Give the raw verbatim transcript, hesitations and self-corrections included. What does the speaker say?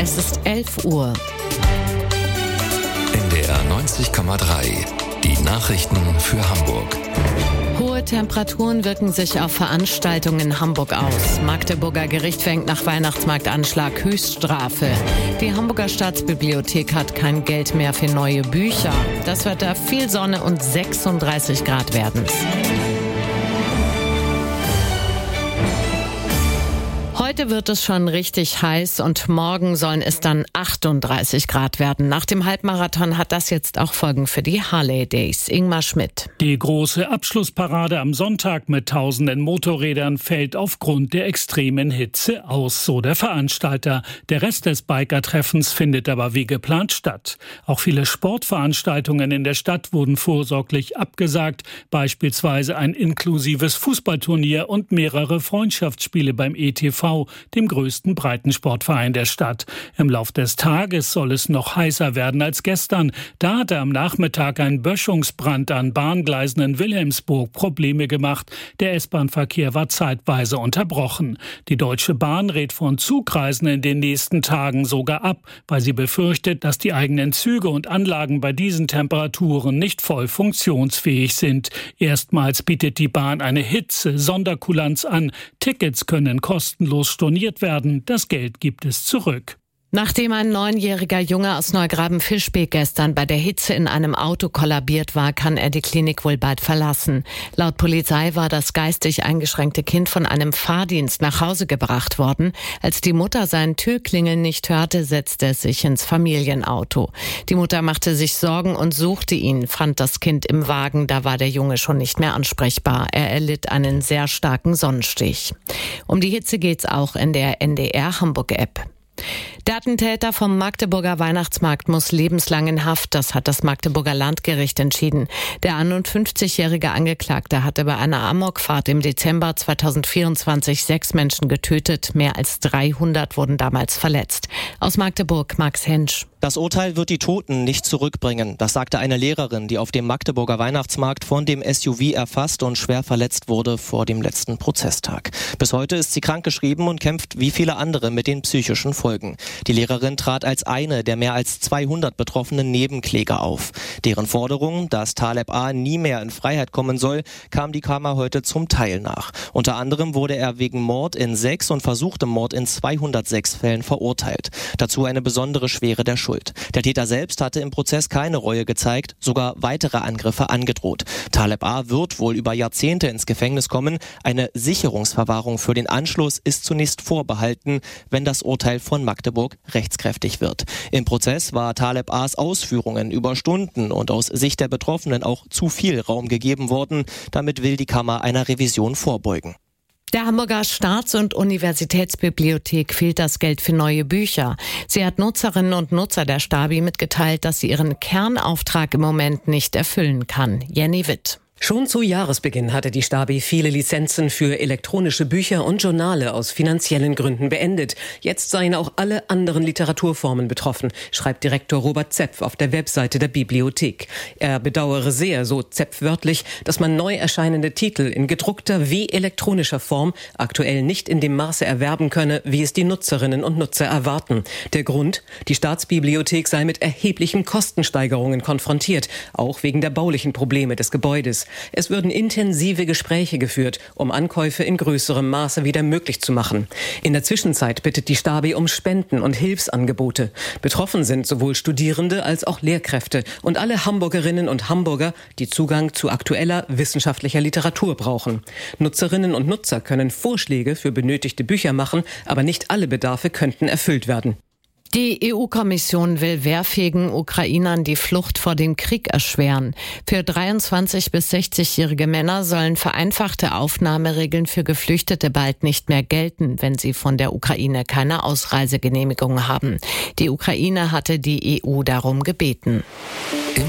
Es ist elf Uhr. N D R neunzig Komma drei. Die Nachrichten für Hamburg. Hohe Temperaturen wirken sich auf Veranstaltungen in Hamburg aus. Magdeburger Gericht verhängt nach Weihnachtsmarktanschlag Höchststrafe. Die Hamburger Staatsbibliothek hat kein Geld mehr für neue Bücher. Das Wetter: viel Sonne und sechsunddreißig Grad werden's. Heute wird es schon richtig heiß und morgen sollen es dann achtunddreißig Grad werden. Nach dem Halbmarathon hat das jetzt auch Folgen für die Harley Days. Ingmar Schmidt. Die große Abschlussparade am Sonntag mit tausenden Motorrädern fällt aufgrund der extremen Hitze aus, so der Veranstalter. Der Rest des Biker-Treffens findet aber wie geplant statt. Auch viele Sportveranstaltungen in der Stadt wurden vorsorglich abgesagt, beispielsweise ein inklusives Fußballturnier und mehrere Freundschaftsspiele beim E T V, dem größten Breitensportverein der Stadt. Im Lauf des Tages soll es noch heißer werden als gestern. Da hatte am Nachmittag ein Böschungsbrand an Bahngleisen in Wilhelmsburg Probleme gemacht. Der S-Bahn-Verkehr war zeitweise unterbrochen. Die Deutsche Bahn rät von Zugreisen in den nächsten Tagen sogar ab, weil sie befürchtet, dass die eigenen Züge und Anlagen bei diesen Temperaturen nicht voll funktionsfähig sind. Erstmals bietet die Bahn eine Hitze-Sonderkulanz an. Tickets können kostenlos storniert werden. Das Geld gibt es zurück. Nachdem ein neunjähriger Junge aus Neugraben-Fischbeck gestern bei der Hitze in einem Auto kollabiert war, kann er die Klinik wohl bald verlassen. Laut Polizei war das geistig eingeschränkte Kind von einem Fahrdienst nach Hause gebracht worden. Als die Mutter sein Türklingeln nicht hörte, setzte es sich ins Familienauto. Die Mutter machte sich Sorgen und suchte ihn, fand das Kind im Wagen. Da war der Junge schon nicht mehr ansprechbar. Er erlitt einen sehr starken Sonnenstich. Um die Hitze geht's auch in der N D R Hamburg-App. Der Attentäter vom Magdeburger Weihnachtsmarkt muss lebenslang in Haft. Das hat das Magdeburger Landgericht entschieden. Der einundfünfzigjährige Angeklagte hatte bei einer Amokfahrt im Dezember zweitausendvierundzwanzig sechs Menschen getötet. Mehr als dreihundert wurden damals verletzt. Aus Magdeburg, Max Hensch. Das Urteil wird die Toten nicht zurückbringen. Das sagte eine Lehrerin, die auf dem Magdeburger Weihnachtsmarkt von dem S U V erfasst und schwer verletzt wurde vor dem letzten Prozesstag. Bis heute ist sie krankgeschrieben und kämpft wie viele andere mit den psychischen Folgen. Die Lehrerin trat als eine der mehr als zweihundert betroffenen Nebenkläger auf. Deren Forderung, dass Taleb A. nie mehr in Freiheit kommen soll, kam die Kammer heute zum Teil nach. Unter anderem wurde er wegen Mord in sechs und versuchtem Mord in zweihundertsechs Fällen verurteilt. Dazu eine besondere Schwere der Schuld. Der Täter selbst hatte im Prozess keine Reue gezeigt, sogar weitere Angriffe angedroht. Taleb A. wird wohl über Jahrzehnte ins Gefängnis kommen. Eine Sicherungsverwahrung für den Anschluss ist zunächst vorbehalten, wenn das Urteil von Magdeburg rechtskräftig wird. Im Prozess war Taleb A.s Ausführungen über Stunden und aus Sicht der Betroffenen auch zu viel Raum gegeben worden. Damit will die Kammer einer Revision vorbeugen. Der Hamburger Staats- und Universitätsbibliothek fehlt das Geld für neue Bücher. Sie hat Nutzerinnen und Nutzer der Stabi mitgeteilt, dass sie ihren Kernauftrag im Moment nicht erfüllen kann. Jenny Witt. Schon zu Jahresbeginn hatte die Stabi viele Lizenzen für elektronische Bücher und Journale aus finanziellen Gründen beendet. Jetzt seien auch alle anderen Literaturformen betroffen, schreibt Direktor Robert Zepf auf der Webseite der Bibliothek. Er bedauere sehr, so Zepf wörtlich, dass man neu erscheinende Titel in gedruckter wie elektronischer Form aktuell nicht in dem Maße erwerben könne, wie es die Nutzerinnen und Nutzer erwarten. Der Grund? Die Staatsbibliothek sei mit erheblichen Kostensteigerungen konfrontiert, auch wegen der baulichen Probleme des Gebäudes. Es würden intensive Gespräche geführt, um Ankäufe in größerem Maße wieder möglich zu machen. In der Zwischenzeit bittet die Stabi um Spenden und Hilfsangebote. Betroffen sind sowohl Studierende als auch Lehrkräfte und alle Hamburgerinnen und Hamburger, die Zugang zu aktueller wissenschaftlicher Literatur brauchen. Nutzerinnen und Nutzer können Vorschläge für benötigte Bücher machen, aber nicht alle Bedarfe könnten erfüllt werden. Die E U-Kommission will wehrfähigen Ukrainern die Flucht vor dem Krieg erschweren. Für dreiundzwanzig- bis sechzigjährige Männer sollen vereinfachte Aufnahmeregeln für Geflüchtete bald nicht mehr gelten, wenn sie von der Ukraine keine Ausreisegenehmigung haben. Die Ukraine hatte die E U darum gebeten.